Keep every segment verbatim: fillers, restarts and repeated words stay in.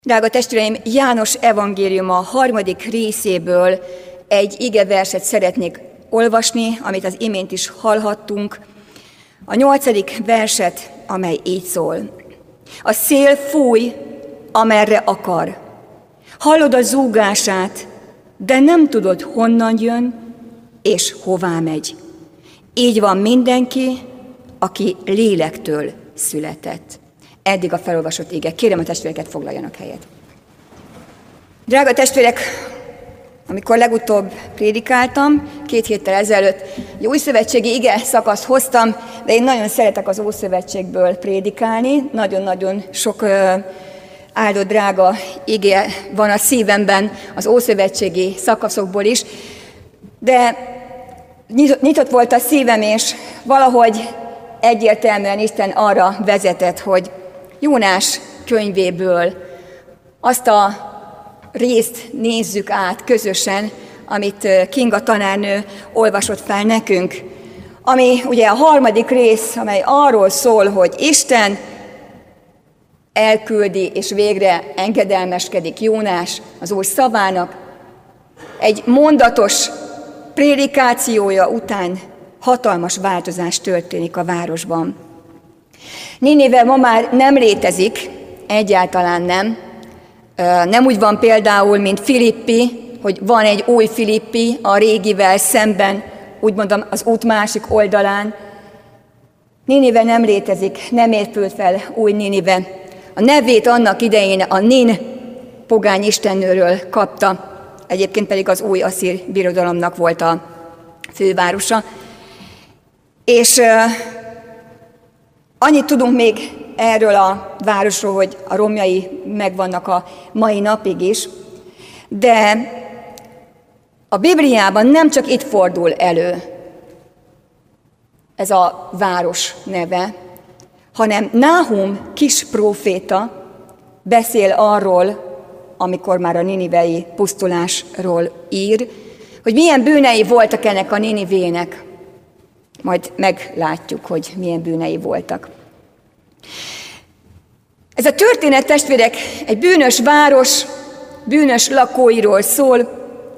Drága testvéreim, János evangéliuma harmadik részéből egy igeverset szeretnék olvasni, amit az imént is hallhattunk. A nyolcadik verset, amely így szól. A szél fúj, amerre akar. Hallod a zúgását, de nem tudod, honnan jön és hová megy. Így van mindenki, aki lélektől született. Eddig a felolvasott ige. Kérem, a testvéreket foglaljanak helyet. Drága testvérek, amikor legutóbb prédikáltam, két héttel ezelőtt egy újszövetségi ige szakaszt hoztam, de én nagyon szeretek az Ószövetségből prédikálni, nagyon-nagyon sok ö, áldott drága ige van a szívemben az ószövetségi szakaszokból is, de nyitott volt a szívem, és valahogy egyértelműen Isten arra vezetett, hogy Jónás könyvéből azt a részt nézzük át közösen, amit Kinga tanárnő olvasott fel nekünk, ami ugye a harmadik rész, amely arról szól, hogy Isten elküldi és végre engedelmeskedik Jónás az Úr szavának. Egy mondatos prédikációja után hatalmas változás történik a városban. Nínive ma már nem létezik, egyáltalán nem. Nem úgy van például, mint Filippi, hogy van egy új Filippi a régivel szemben, úgy mondom, az út másik oldalán. Nínive nem létezik, nem épült fel új Nínive. A nevét annak idején a Nin pogány istennőről kapta, egyébként pedig az új asszír birodalomnak volt a fővárosa. És uh, annyit tudunk még erről a városról, hogy a romjai megvannak a mai napig is, de a Bibliában nem csak itt fordul elő ez a város neve, hanem Náhum kis próféta beszél arról, amikor már a ninivei pusztulásról ír, hogy milyen bűnei voltak ennek a Ninivének. Majd meglátjuk, hogy milyen bűnei voltak. Ez a történet, testvérek, egy bűnös város, bűnös lakóiról szól,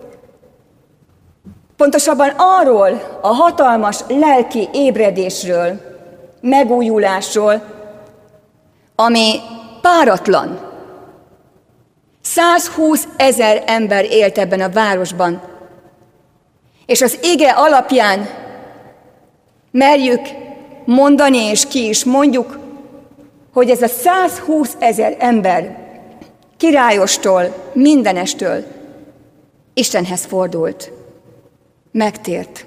pontosabban arról a hatalmas lelki ébredésről, megújulásról, ami páratlan. százhúsz ezer ember élt ebben a városban, és az ige alapján merjük mondani, és ki is mondjuk, hogy ez a százhúsz ezer ember királyostól, mindenestől Istenhez fordult, megtért.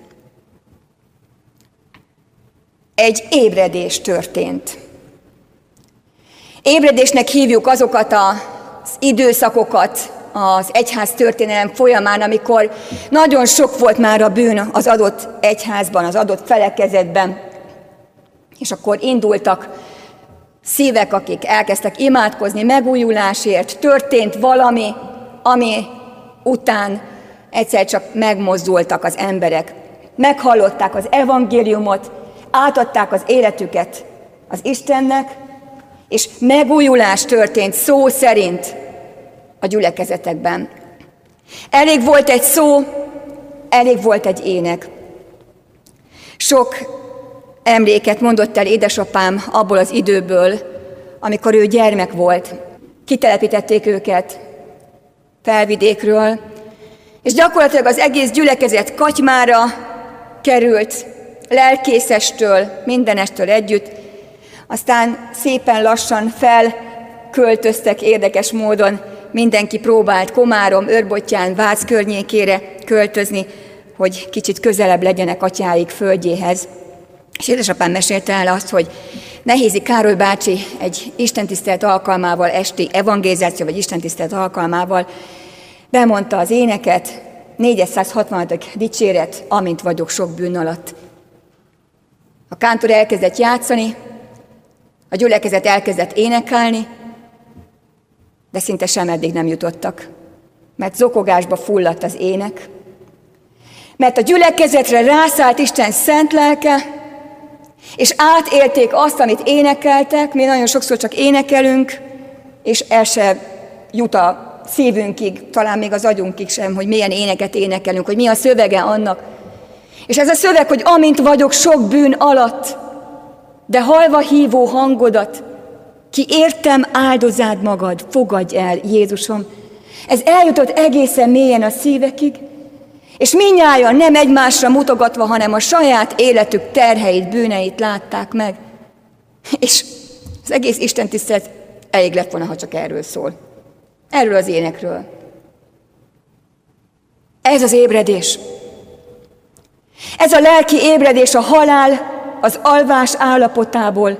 Egy ébredés történt. Ébredésnek hívjuk azokat az időszakokat az egyház történelem folyamán, amikor nagyon sok volt már a bűn az adott egyházban, az adott felekezetben, és akkor indultak szívek, akik elkezdtek imádkozni megújulásért, történt valami, ami után egyszer csak megmozdultak az emberek. Meghallották az evangéliumot, átadták az életüket az Istennek, és megújulás történt szó szerint a gyülekezetekben. Elég volt egy szó, elég volt egy ének. Sok emléket mondott el édesapám abból az időből, amikor ő gyermek volt. Kitelepítették őket Felvidékről, és gyakorlatilag az egész gyülekezet katymára került, lelkészestől, mindenestől együtt. Aztán szépen lassan felköltöztek érdekes módon, mindenki próbált Komárom, Őrbottyán, Vác környékére költözni, hogy kicsit közelebb legyenek atyáik földjéhez. És édesapám mesélte el azt, hogy Nehézi Károly bácsi egy istentisztelet alkalmával, esti evangélizáció vagy istentisztelet alkalmával bemondta az éneket, négyszázhatvanöt dicséret, amint vagyok sok bűn alatt. A kántor elkezdett játszani, a gyülekezet elkezdett énekelni, de szinte semeddig nem jutottak, mert zokogásba fulladt az ének, mert a gyülekezetre rászállt Isten szent lelke, és átélték azt, amit énekeltek, mi nagyon sokszor csak énekelünk, és el se jut a szívünkig, talán még az agyunkig sem, hogy milyen éneket énekelünk, hogy mi a szövege annak. És ez a szöveg, hogy amint vagyok sok bűn alatt, de halva hívó hangodat, ki értem, áldozád magad, fogadj el, Jézusom. Ez eljutott egészen mélyen a szívekig, és mindnyájan nem egymásra mutogatva, hanem a saját életük terheit, bűneit látták meg. És az egész Isten tisztelet elég lett volna, ha csak erről szól. Erről az énekről. Ez az ébredés. Ez a lelki ébredés a halál, az alvás állapotából.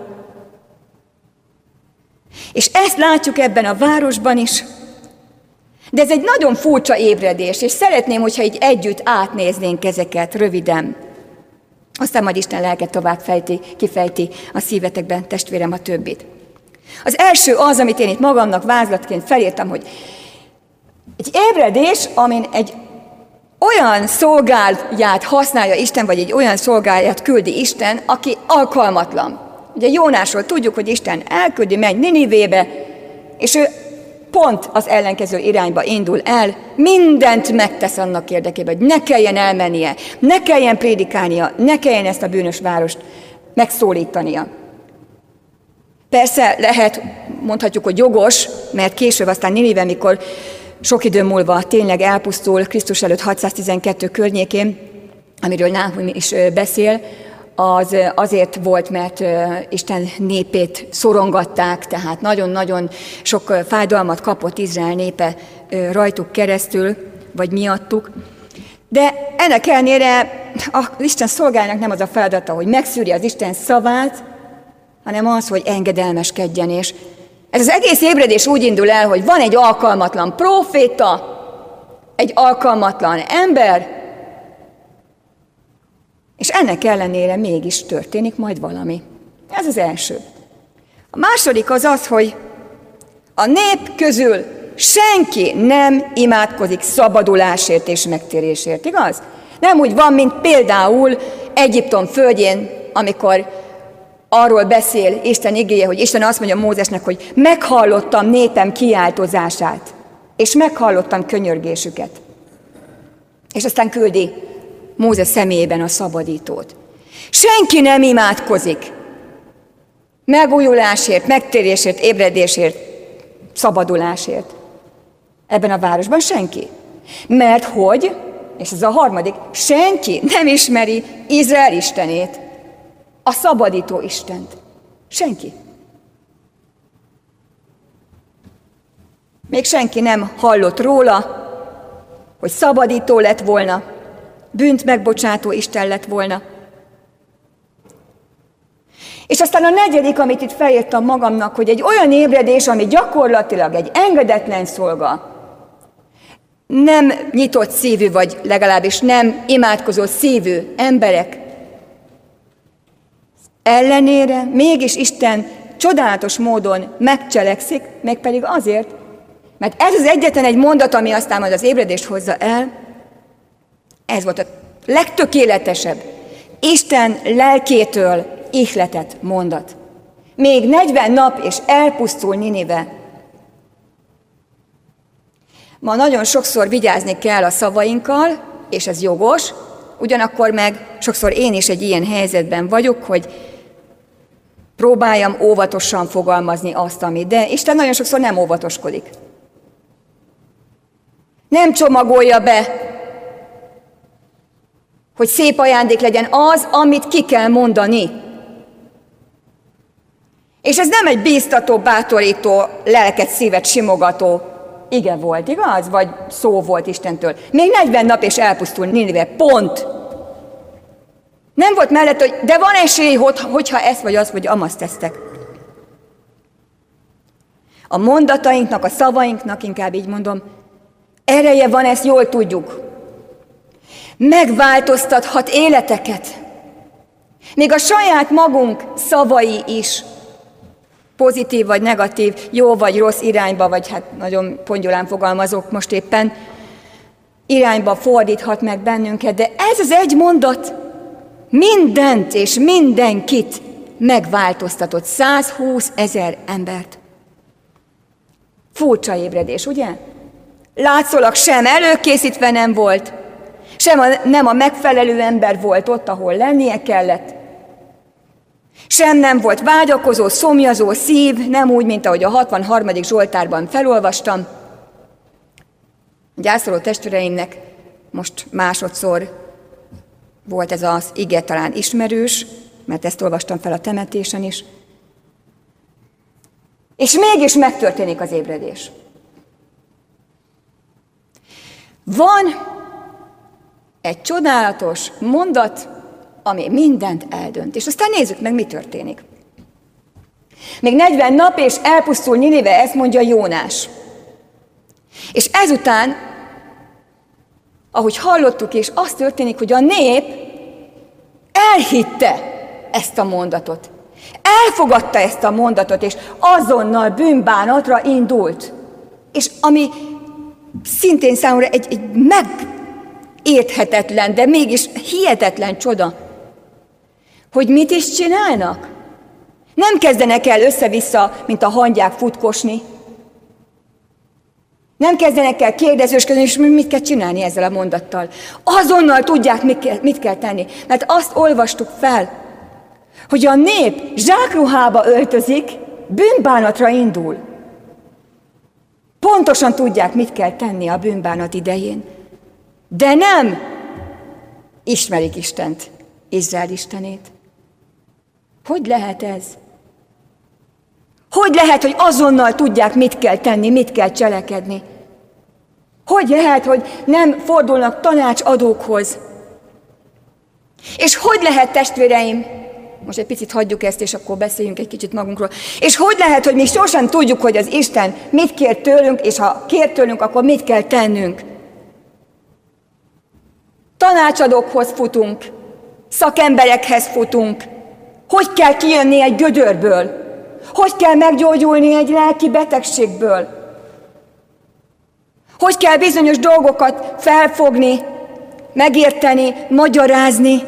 És ezt látjuk ebben a városban is. De ez egy nagyon furcsa ébredés, és szeretném, hogyha így együtt átnéznénk ezeket röviden. Aztán majd Isten lelke tovább fejti, kifejti a szívetekben, testvérem, a többit. Az első az, amit én itt magamnak vázlatként felírtam, hogy egy ébredés, amin egy olyan szolgálját használja Isten, vagy egy olyan szolgálját küldi Isten, aki alkalmatlan. Ugye Jónásról tudjuk, hogy Isten elküldi, megy Ninivébe, és ő pont az ellenkező irányba indul el, mindent megtesz annak érdekében, hogy ne kelljen elmennie, ne kelljen prédikálnia, ne kelljen ezt a bűnös várost megszólítania. Persze lehet, mondhatjuk, hogy jogos, mert később aztán Ninive, mikor sok idő múlva tényleg elpusztul, Krisztus előtt hatszáztizenkettő környékén, amiről Náhum is beszél, az azért volt, mert Isten népét szorongatták, tehát nagyon-nagyon sok fájdalmat kapott Izrael népe rajtuk keresztül, vagy miattuk. De ennek ellenére az Isten szolgájának nem az a feladata, hogy megszűrje az Isten szavát, hanem az, hogy engedelmeskedjen. És ez az egész ébredés úgy indul el, hogy van egy alkalmatlan próféta, egy alkalmatlan ember, és ennek ellenére mégis történik majd valami. Ez az első. A második az az, hogy a nép közül senki nem imádkozik szabadulásért és megtérésért, igaz? Nem úgy van, mint például Egyiptom földjén, amikor arról beszél Isten igéje, hogy Isten azt mondja Mózesnek, hogy meghallottam népem kiáltozását, és meghallottam könyörgésüket. És aztán küldi Mózes személyében a szabadítót. Senki nem imádkozik megújulásért, megtérésért, ébredésért, szabadulásért. Ebben a városban senki. Mert hogy, és ez a harmadik, senki nem ismeri Izrael Istenét, a szabadító Istent. Senki. Még senki nem hallott róla, hogy szabadító lett volna, bűnt megbocsátó Isten lett volna. És aztán a negyedik, amit itt felírtam magamnak, hogy egy olyan ébredés, ami gyakorlatilag egy engedetlen szolga, nem nyitott szívű, vagy legalábbis nem imádkozó szívű emberek ellenére mégis Isten csodálatos módon megcselekszik, mégpedig azért, mert ez az egyetlen egy mondat, ami aztán majd az ébredést hozza el, ez volt a legtökéletesebb, Isten lelkétől ihletett mondat. Még negyven nap, és elpusztul Ninive. Ma nagyon sokszor vigyázni kell a szavainkkal, és ez jogos, ugyanakkor meg sokszor én is egy ilyen helyzetben vagyok, hogy próbáljam óvatosan fogalmazni azt, amit, de Isten nagyon sokszor nem óvatoskodik. Nem csomagolja be, hogy szép ajándék legyen az, amit ki kell mondani. És ez nem egy bíztató, bátorító, lelket, szívet simogató ige volt, igaz? Vagy szó volt Istentől. Még negyven nap és elpusztul Ninive, pont. Nem volt mellett, hogy de van esély, hogyha ezt vagy azt vagy amazt tesztek. A mondatainknak, a szavainknak, inkább így mondom, ereje van, ezt jól tudjuk. Megváltoztathat életeket. Még a saját magunk szavai is, pozitív vagy negatív, jó vagy rossz irányba, vagy hát nagyon pongyolán fogalmazok most éppen, irányba fordíthat meg bennünket, de ez az egy mondat mindent és mindenkit megváltoztatott, százhúsz ezer embert. Furcsa ébredés, ugye? Látszólag sem előkészítve nem volt, sem a, nem a megfelelő ember volt ott, ahol lennie kellett, sem nem volt vágyakozó, szomjazó szív, nem úgy, mint ahogy a hatvanharmadik Zsoltárban felolvastam. A gyászoló testvéreimnek most másodszor volt ez az ige talán ismerős, mert ezt olvastam fel a temetésen is. És mégis megtörténik az ébredés. Van egy csodálatos mondat, ami mindent eldönt. És aztán nézzük meg, mi történik. Még negyven nap, és elpusztul Ninive, ezt mondja Jónás. És ezután, ahogy hallottuk is, az történik, hogy a nép elhitte ezt a mondatot. Elfogadta ezt a mondatot, és azonnal bűnbánatra indult. És ami szintén számomra egy, egy megérthetetlen, de mégis hihetetlen csoda, hogy mit is csinálnak. Nem kezdenek el össze-vissza, mint a hangyák futkosni. Nem kezdenek el kérdezősködni, és mit kell csinálni ezzel a mondattal. Azonnal tudják, mit kell, mit kell tenni. Mert azt olvastuk fel, hogy a nép zsákruhába öltözik, bűnbánatra indul. Pontosan tudják, mit kell tenni a bűnbánat idején. De nem ismerik Istent, Izrael Istenét. Hogy lehet ez? Hogy lehet, hogy azonnal tudják, mit kell tenni, mit kell cselekedni? Hogy lehet, hogy nem fordulnak tanácsadókhoz? És hogy lehet, testvéreim, most egy picit hagyjuk ezt, és akkor beszéljünk egy kicsit magunkról, és hogy lehet, hogy mi sosem tudjuk, hogy az Isten mit kér tőlünk, és ha kér tőlünk, akkor mit kell tennünk? Tanácsadókhoz futunk, szakemberekhez futunk. Hogy kell kijönni egy gödörből? Hogy kell meggyógyulni egy lelki betegségből? Hogy kell bizonyos dolgokat felfogni, megérteni, magyarázni?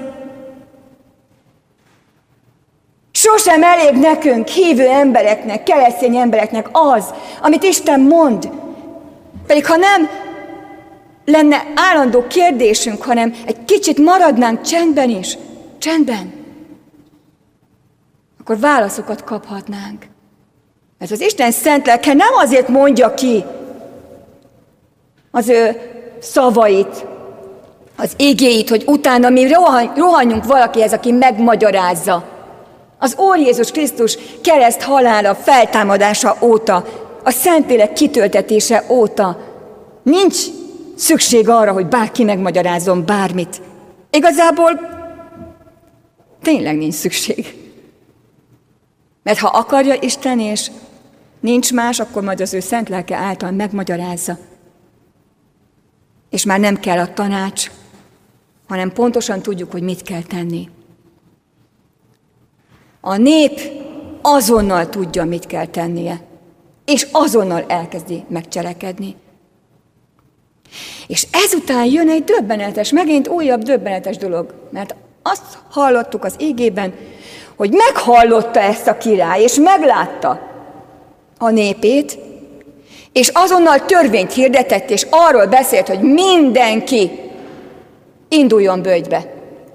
Sosem elég nekünk, hívő embereknek, keresztény embereknek az, amit Isten mond. Pedig ha nem lenne állandó kérdésünk, hanem egy kicsit maradnánk csendben is, csendben, akkor válaszokat kaphatnánk. Mert az Isten szent lelke nem azért mondja ki az ő szavait, az igéit, hogy utána mi rohanjunk valakihez, aki megmagyarázza. Az Úr Jézus Krisztus kereszt halála, feltámadása óta, a Szentlélek kitöltetése óta nincs szükség arra, hogy bárki megmagyarázzon bármit. Igazából tényleg nincs szükség. Mert ha akarja Isten, és nincs más, akkor majd az ő szent lelke által megmagyarázza. És már nem kell a tanács, hanem pontosan tudjuk, hogy mit kell tenni. A nép azonnal tudja, mit kell tennie, és azonnal elkezdi megcselekedni. És ezután jön egy döbbenetes, megint újabb döbbenetes dolog, mert azt hallottuk az igében, hogy meghallotta ezt a király, és meglátta a népét, és azonnal törvényt hirdetett, és arról beszélt, hogy mindenki induljon böjtbe.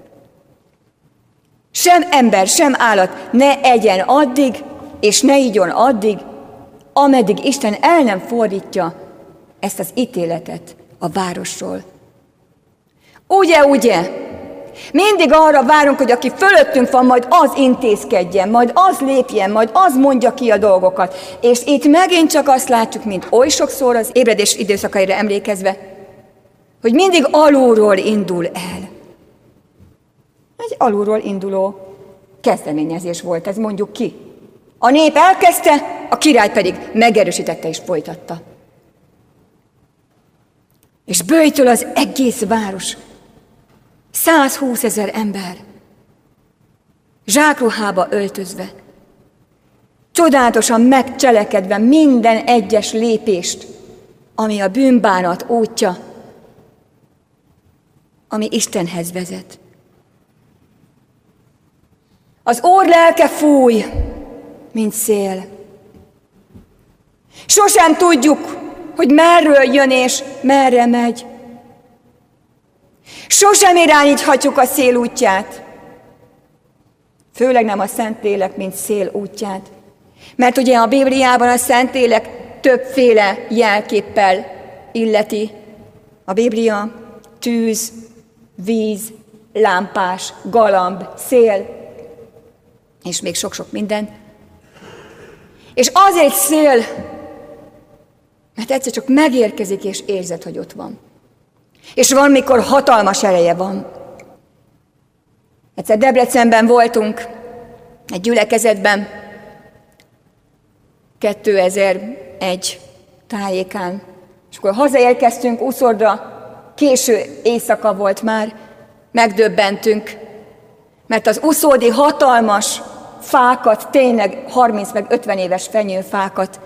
Sem ember, sem állat ne egyen addig, és ne igyon addig, ameddig Isten el nem fordítja ezt az ítéletet a városról. Ugye, ugye? Mindig arra várunk, hogy aki fölöttünk van, majd az intézkedjen, majd az lépjen, majd az mondja ki a dolgokat. És itt megint csak azt látjuk, mint oly sokszor az ébredés időszakaira emlékezve, hogy mindig alulról indul el. Egy alulról induló kezdeményezés volt ez, mondjuk ki. A nép elkezdte, a király pedig megerősítette és folytatta. És böjtöl az egész város, százhúszezer ember, zsákruhába öltözve, csodálatosan megcselekedve minden egyes lépést, ami a bűnbánat útja, ami Istenhez vezet. Az Úr lelke fúj, mint szél, Sosem tudjuk, hogy merről jön és merre megy. Sosem irányíthatjuk a szél útját. Főleg nem a Szentlélek, mint szél útját. Mert ugye a Bibliában a Szentlélek többféle jelképpel illeti. A Biblia tűz, víz, lámpás, galamb, szél, és még sok-sok minden. És azért szél, mert egyszer csak megérkezik, és érzed, hogy ott van. És van, mikor hatalmas ereje van. Egyszer Debrecenben voltunk, egy gyülekezetben, kétezer-egy tájékán, és akkor hazaérkeztünk Uszordra, késő éjszaka volt már, megdöbbentünk, mert az uszódi hatalmas fákat, tényleg harminc meg ötven éves fenyőfákat,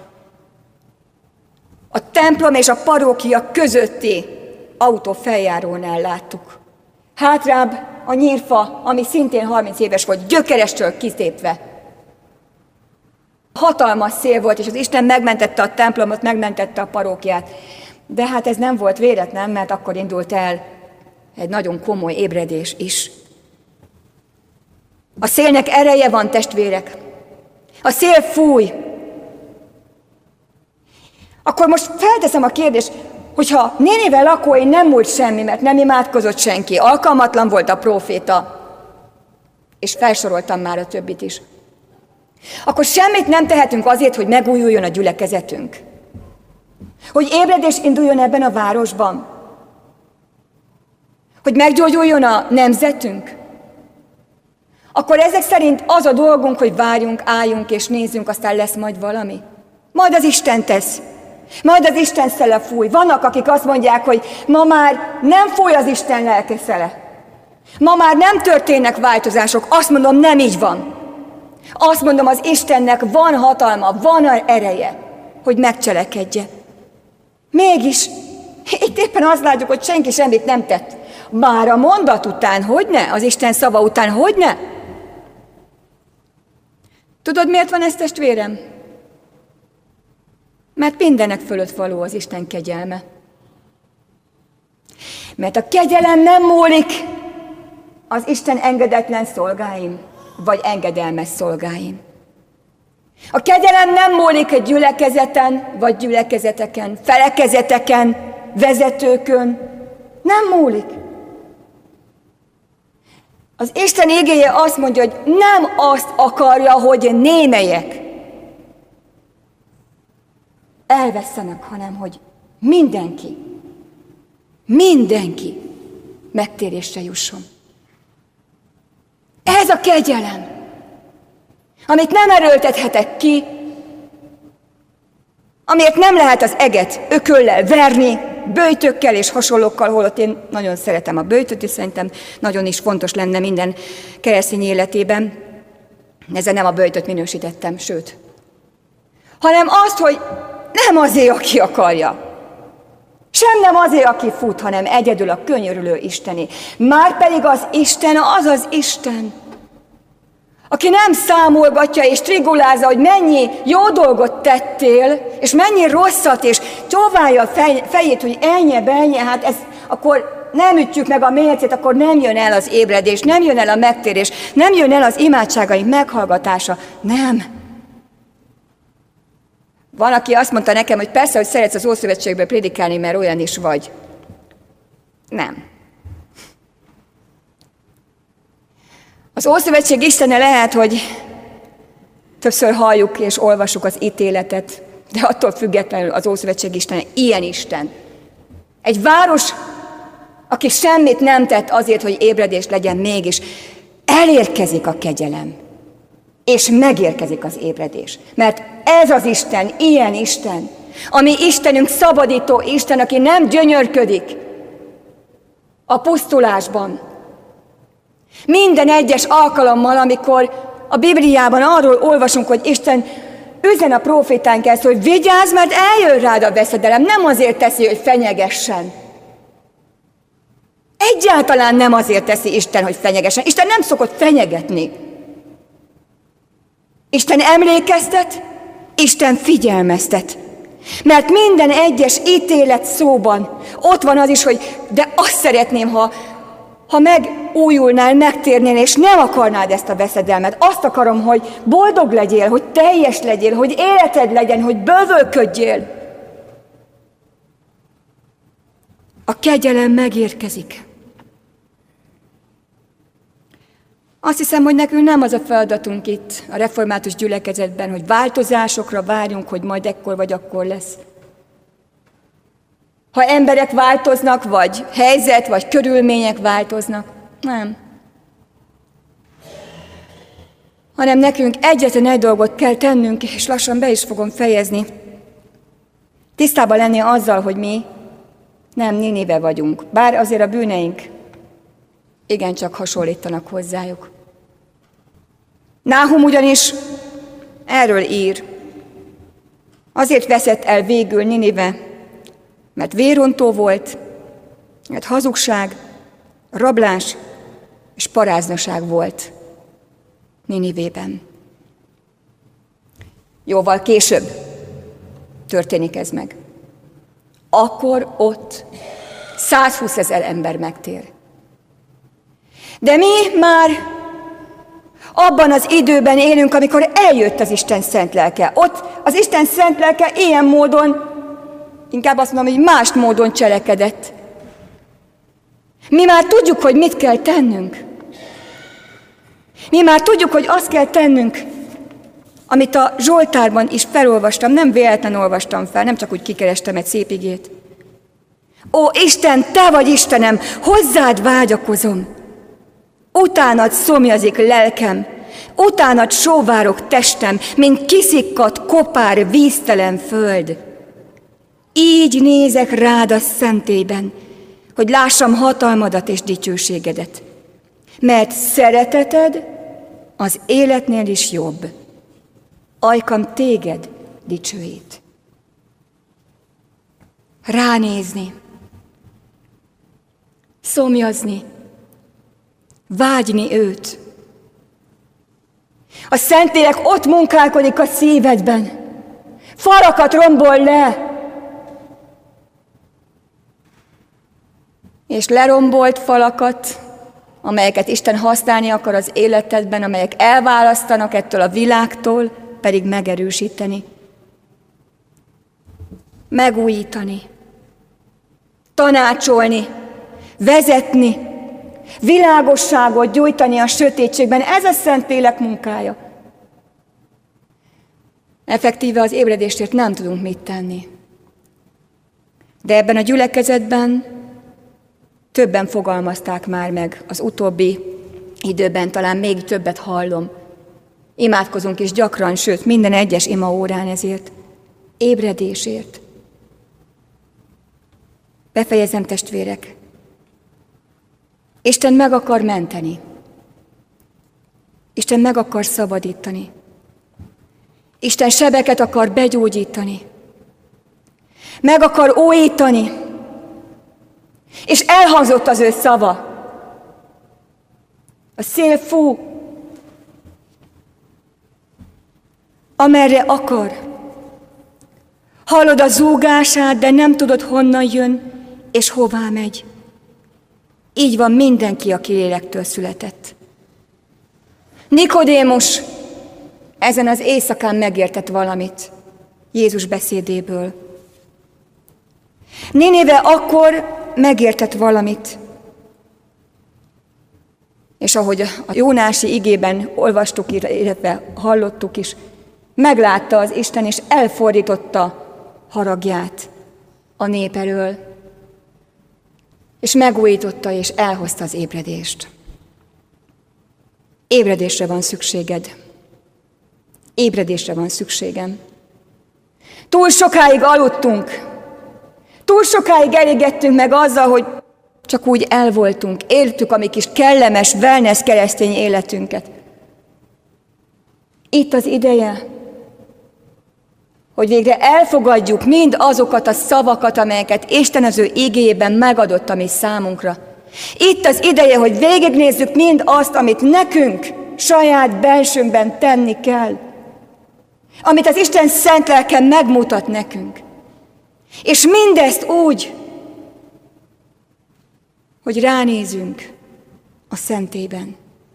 a templom és a parókia közötti autófeljárónál láttuk. Hátrább a nyírfa, ami szintén harminc éves volt, gyökerestől kitépve. Hatalmas szél volt, és az Isten megmentette a templomot, megmentette a parókiát. De hát ez nem volt véletlen, mert akkor indult el egy nagyon komoly ébredés is. A szélnek ereje van, testvérek. A szél fúj. Akkor most felteszem a kérdést, hogyha Nénive lakói nem múlt semmi, mert nem imádkozott senki, alkalmatlan volt a próféta, és felsoroltam már a többit is, akkor semmit nem tehetünk azért, hogy megújuljon a gyülekezetünk. Hogy ébredés induljon ebben a városban. Hogy meggyógyuljon a nemzetünk. Akkor ezek szerint az a dolgunk, hogy várjunk, álljunk és nézzünk, aztán lesz majd valami. Majd az Isten tesz. Majd az Isten szele fúj. Vannak, akik azt mondják, hogy ma már nem fúj az Isten lelke szele. Ma már nem történnek változások. Azt mondom, nem így van. Azt mondom, az Istennek van hatalma, van ereje, hogy megcselekedje. Mégis, itt éppen azt látjuk, hogy senki semmit nem tett. Bár a mondat után, hogyne? Az Isten szava után, hogyne? Tudod, miért van ez, testvérem? Mert mindenek fölött való az Isten kegyelme. Mert a kegyelem nem múlik az Isten engedetlen szolgáim, vagy engedelmes szolgáim. A kegyelem nem múlik egy gyülekezeten, vagy gyülekezeteken, felekezeteken, vezetőkön. Nem múlik. Az Isten igéje azt mondja, hogy nem azt akarja, hogy némelyek elvesszenek, hanem hogy mindenki, mindenki megtérésre jusson. Ez a kegyelem, amit nem erőltethetek ki, amiért nem lehet az eget ököllel verni, böjtökkel és hasonlókkal, holott én nagyon szeretem a böjtöt, és szerintem nagyon is fontos lenne minden keresztény életében. Ezzel nem a böjtöt minősítettem, sőt. Hanem azt, hogy nem azért, aki akarja. Sem nem azért, aki fut, hanem egyedül a könyörülő Istené. Márpedig az Isten az az Isten, aki nem számolgatja és trigulázza, hogy mennyi jó dolgot tettél, és mennyi rosszat, és csóválja a fej, fejét, hogy ennyi, ennyi, hát ez, akkor nem ütjük meg a mércét, akkor nem jön el az ébredés, nem jön el a megtérés, nem jön el az imádságaink meghallgatása. Nem. Van, aki azt mondta nekem, hogy persze, hogy szeretsz az Ószövetségből prédikálni, mert olyan is vagy. Nem. Az Ószövetség Istene lehet, hogy többször halljuk és olvasjuk az ítéletet, de attól függetlenül az Ószövetség Istene ilyen Isten. Egy város, aki semmit nem tett azért, hogy ébredés legyen, mégis elérkezik a kegyelem, és megérkezik az ébredés. Mert ez az Isten, ilyen Isten, ami Istenünk szabadító Isten, aki nem gyönyörködik a pusztulásban. Minden egyes alkalommal, amikor a Bibliában arról olvasunk, hogy Isten üzen a prófétán keresztül, hogy vigyázz, mert eljön rád a veszedelem. Nem azért teszi, hogy fenyegessen. Egyáltalán nem azért teszi Isten, hogy fenyegessen. Isten nem szokott fenyegetni. Isten emlékeztet, Isten figyelmeztet. Mert minden egyes ítélet szóban ott van az is, hogy de azt szeretném, ha, ha megújulnál, megtérnél, és nem akarnád ezt a veszedelmet. Azt akarom, hogy boldog legyél, hogy teljes legyél, hogy életed legyen, hogy bővölködjél. A kegyelem megérkezik. Azt hiszem, hogy nekünk nem az a feladatunk itt a református gyülekezetben, hogy változásokra várjunk, hogy majd ekkor vagy akkor lesz. Ha emberek változnak, vagy helyzet, vagy körülmények változnak, nem. Hanem nekünk egyetlen egy dolgot kell tennünk, és lassan be is fogom fejezni. Tisztában lenni azzal, hogy mi nem Ninive vagyunk, bár azért a bűneink igencsak hasonlítanak hozzájuk. Náhum ugyanis erről ír. Azért veszett el végül Ninive, mert vérontó volt, mert hazugság, rablás és paráznaság volt Ninivében. Jóval később történik ez meg. Akkor ott százhúszezer ember megtér. De mi már abban az időben élünk, amikor eljött az Isten szent lelke. Ott az Isten szent lelke ilyen módon, inkább azt mondom, hogy más módon cselekedett. Mi már tudjuk, hogy mit kell tennünk. Mi már tudjuk, hogy azt kell tennünk, amit a Zsoltárban is felolvastam, nem véletlen olvastam fel, nem csak úgy kikerestem egy szép igét. Ó, Isten, te vagy Istenem, hozzád vágyakozom. Utánad szomjazik lelkem, utánad sóvárok testem, mint kiszikkadt kopár víztelen föld. Így nézek rád a szentélyben, hogy lássam hatalmadat és dicsőségedet. Mert szereteted az életnél is jobb. Ajkam téged dicsőít. Ránézni, szomjazni, vágyni őt. A Szentlélek ott munkálkodik a szívedben. Falakat rombol le, és lerombolt falakat, amelyeket Isten használni akar az életedben, amelyek elválasztanak ettől a világtól, pedig megerősíteni, megújítani, tanácsolni, vezetni, világosságot gyújtani a sötétségben. Ez a Szentlélek munkája. Effektíve az ébredésért nem tudunk mit tenni. De ebben a gyülekezetben többen fogalmazták már meg az utóbbi időben, talán még többet hallom. Imádkozunk is gyakran, sőt, minden egyes imaórán ezért. Ébredésért. Befejezem, testvérek. Isten meg akar menteni. Isten meg akar szabadítani. Isten sebeket akar begyógyítani. Meg akar újítani. És elhangzott az ő szava. A szél fú, amerre akar. Hallod a zúgását, de nem tudod, honnan jön, és hová megy. Így van mindenki, aki lélektől született. Nikodémus ezen az éjszakán megértett valamit Jézus beszédéből. Ninive akkor megértett valamit. És ahogy a Jónási igében olvastuk, illetve hallottuk is, meglátta az Isten, és elfordította haragját a nép elől, és megújította, és elhozta az ébredést. Ébredésre van szükséged. Ébredésre van szükségem. Túl sokáig aludtunk. Túl sokáig elégettünk meg azzal, hogy csak úgy elvoltunk, éltük a mi kis kellemes, wellness keresztény életünket. Itt az ideje, hogy végre elfogadjuk mind azokat a szavakat, amelyeket Isten az ő igéjében megadott a mi számunkra. Itt az ideje, hogy végignézzük mind azt, amit nekünk saját belsőnkben tenni kell. Amit az Isten szent lelke megmutat nekünk. És mindezt úgy, hogy ránézünk a szentében.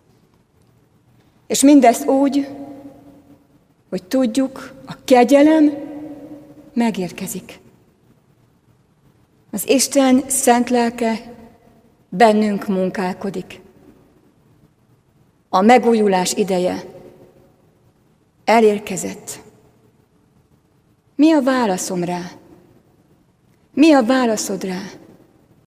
És mindezt úgy, hogy tudjuk, a kegyelem megérkezik. Az Isten szent lelke bennünk munkálkodik. A megújulás ideje elérkezett. Mi a válaszom rá? Mi a válaszod rá?